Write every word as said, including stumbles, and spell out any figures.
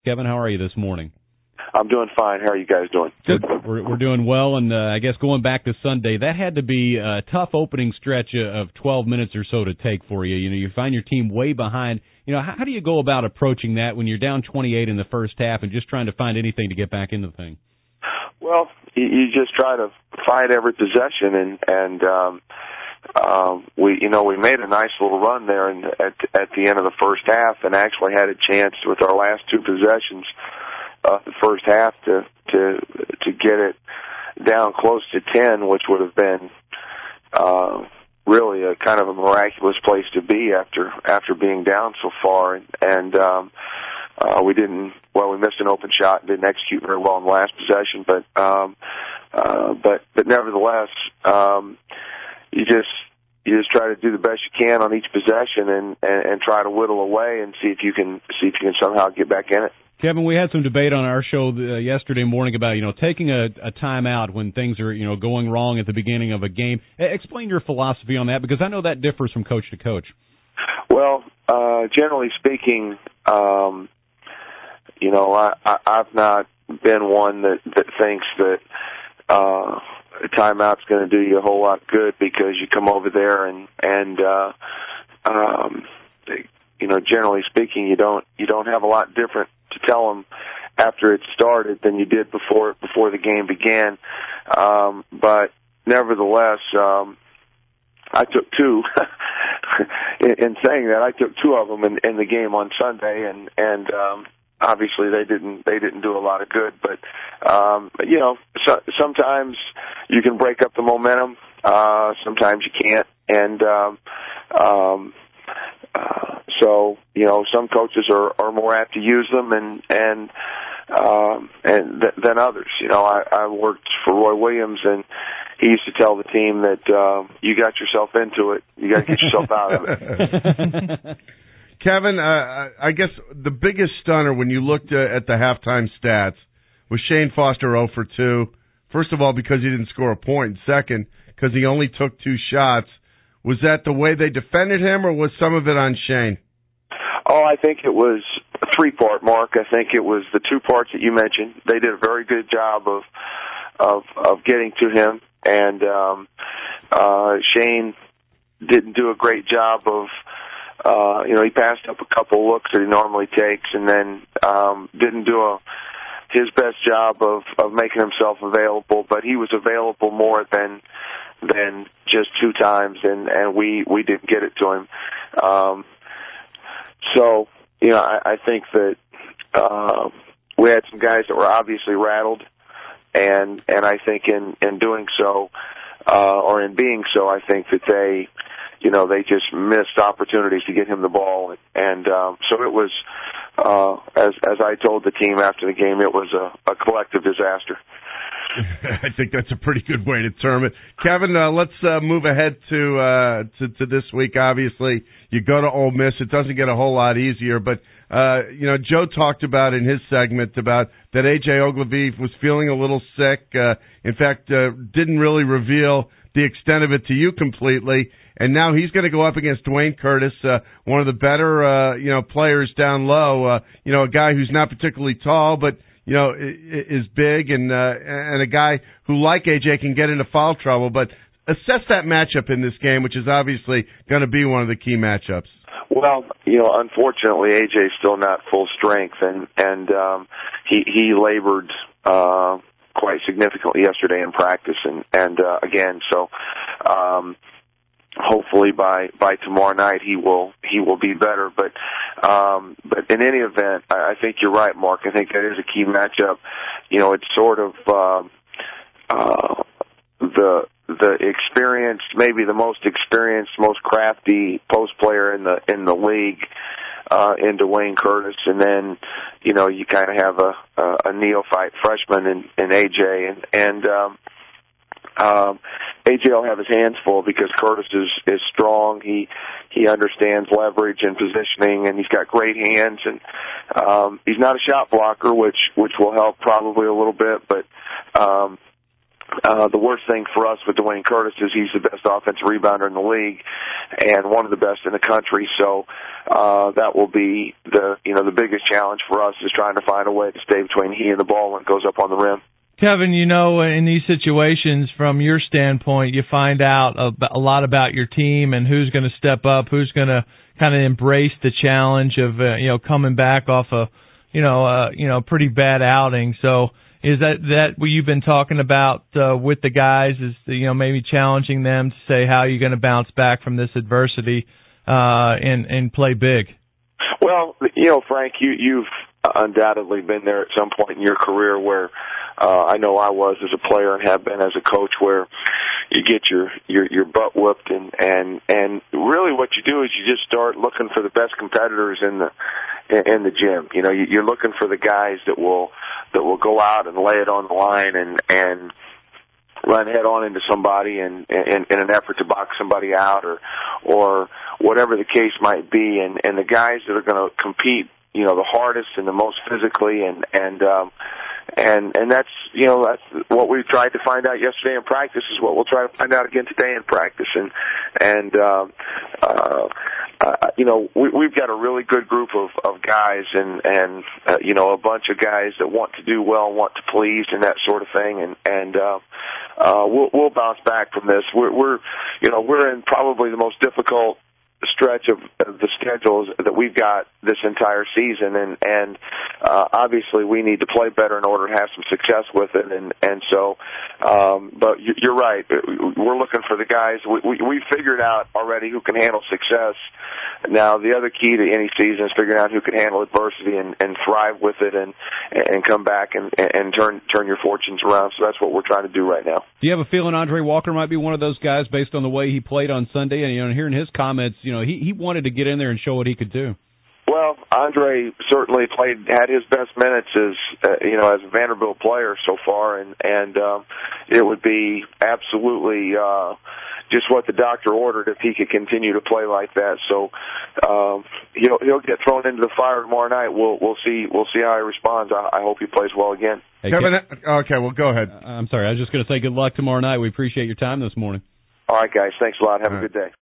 Kevin, how are you this morning? I'm doing fine. How are you guys doing? Good. We're, we're doing well, and uh, I guess going back to Sunday, that had to be a tough opening stretch of twelve minutes or so to take for you. You know, you find your team way behind. You know, how, how do you go about approaching that when you're down twenty-eight in the first half and just trying to find anything to get back into the thing? Well, you, you just try to fight every possession, and and um, um, we, you know, we made a nice little run there, and at at the end of the first half, and actually had a chance with our last two possessions. Uh, the first half to to to get it down close to ten, which would have been uh, really a kind of a miraculous place to be after after being down so far. And, and um, uh, we didn't. Well, we missed an open shot and didn't execute very well in the last possession. But um, uh, but but nevertheless, um, you just. You just try to do the best you can on each possession and, and, and try to whittle away and see if you can see if you can somehow get back in it. Kevin, we had some debate on our show uh, yesterday morning about, you know, taking a, a timeout when things are, you know, going wrong at the beginning of a game. Explain your philosophy on that, because I know that differs from coach to coach. Well, uh, generally speaking, um, you know, I, I, I've not been one that, that thinks that uh, a timeout's going to do you a whole lot of good, because you come over there and and uh, um, you know, generally speaking, you don't you don't have a lot different to tell them after it started than you did before before the game began. Um, but nevertheless, um, I took two. in, in saying that, I took two of them in, in the game on Sunday, and and um, obviously they didn't they didn't do a lot of good. But um, you know, so, sometimes you can break up the momentum. Uh, sometimes you can't, and um, um, uh, so you know, some coaches are, are more apt to use them, and and um, and th- than others. You know, I, I worked for Roy Williams, and he used to tell the team that uh, you got yourself into it, you got to get yourself out of it. Kevin, uh, I guess the biggest stunner when you looked uh, at the halftime stats was Shane Foster zero for two. First of all, because he didn't score a point. Second, because he only took two shots. Was that the way they defended him, or was some of it on Shane? Oh, I think it was a three-part, Mark. I think it was the two parts that you mentioned. They did a very good job of of, of getting to him, and um, uh, Shane didn't do a great job of, uh, you know, he passed up a couple looks that he normally takes, and then um, didn't do a his best job of, of making himself available, but he was available more than than just two times, and, and we, we didn't get it to him. Um, so, you know, I, I think that uh, we had some guys that were obviously rattled, and and I think in, in doing so, uh, or in being so, I think that they, you know, they just missed opportunities to get him the ball, and um, so it was, uh, as as I told the team after the game, it was a, a collective disaster. I think that's a pretty good way to term it. Kevin, uh, let's uh, move ahead to, uh, to to this week. Obviously, you go to Ole Miss. It doesn't get a whole lot easier, but uh, you know, Joe talked about in his segment about that A J Ogilvie was feeling a little sick. Uh, in fact, uh, didn't really reveal the extent of it to you completely. And now he's going to go up against Dwayne Curtis, uh, one of the better uh, you know players down low. Uh, you know, a guy who's not particularly tall, but you know, is big, and uh, and a guy who, like A J, can get into foul trouble. But assess that matchup in this game, which is obviously going to be one of the key matchups. Well, you know, unfortunately, A J's still not full strength, and and um, he he labored uh, quite significantly yesterday in practice, and and uh, again, so. Um, Hopefully by, by tomorrow night he will he will be better. But um, but in any event, I, I think you're right, Mark. I think that is a key matchup. You know, it's sort of uh, uh, the the experienced, maybe the most experienced, most crafty post player in the in the league, uh, in Dwayne Curtis, and then you know you kind of have a, a, a neophyte freshman in, in A J, and and um, Um, A J will have his hands full because Curtis is, is strong. He he understands leverage and positioning, and he's got great hands. And um, he's not a shot blocker, which which will help probably a little bit. But um, Uh, the worst thing for us with Dwayne Curtis is he's the best offensive rebounder in the league and one of the best in the country. So uh, that will be the you know the biggest challenge for us is trying to find a way to stay between he and the ball when it goes up on the rim. Kevin, you know, in these situations, from your standpoint, you find out a, a lot about your team and who's going to step up, who's going to kind of embrace the challenge of uh, you know coming back off a you know uh, you know pretty bad outing. So. Is that that what you've been talking about uh, with the guys? Is you know maybe challenging them to say how you're going to bounce back from this adversity uh, and and play big? Well, you know, Frank, you you've undoubtedly been there at some point in your career where uh, I know I was as a player and have been as a coach, where you get your your, your butt whooped and and and really what you do is you just start looking for the best competitors in the in the gym. You know, you're looking for the guys that will that will go out and lay it on the line and and run head on into somebody and in, in an effort to box somebody out or or whatever the case might be. And and the guys that are going to compete, you know, the hardest and the most physically and and um, and and that's you know that's what we tried to find out yesterday in practice is what we'll try to find out again today in practice. And and uh, uh, uh, you know we, we've got a really good group of, of guys and and uh, you know a bunch of guys that want to do well, want to please, and that sort of thing. And and uh, uh, we'll we'll bounce back from this. We're, we're you know we're in probably the most difficult stretch of, of the schedules that we've got this entire season, and and uh, obviously we need to play better in order to have some success with it, and and so um, but you're right, we're looking for the guys we, we we figured out already who can handle success. Now the other key to any season is figuring out who can handle adversity and, and thrive with it and and come back and and turn turn your fortunes around. So that's what we're trying to do right now. Do you have a feeling Andre Walker might be one of those guys based on the way he played on Sunday? And you know, hearing his comments, you know, he he wanted to get in there and show what he could do. Well, Andre certainly played, had his best minutes as uh, you know as a Vanderbilt player so far, and and um, it would be absolutely uh, just what the doctor ordered if he could continue to play like that. So um, he'll he'll get thrown into the fire tomorrow night. We'll we'll see we'll see how he responds. I, I hope he plays well again. Hey, Kevin, okay, well go ahead. I'm sorry, I was just going to say good luck tomorrow night. We appreciate your time this morning. All right, guys. Thanks a lot. Have All a good day.